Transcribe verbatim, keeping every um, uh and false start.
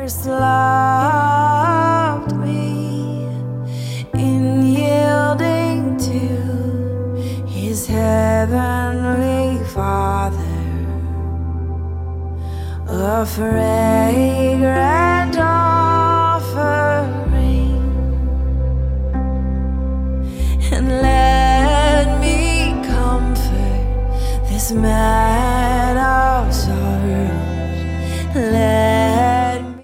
first loved me, in yielding to his heavenly Father, a fragrance